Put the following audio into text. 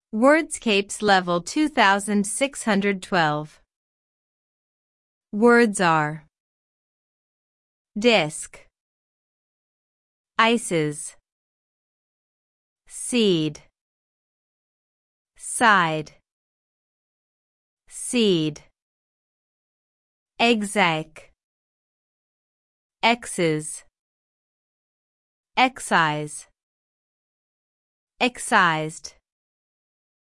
Wordscapes Level 2612. Words are disc, ices, seed, side, seed, exec, X's, excise, excised.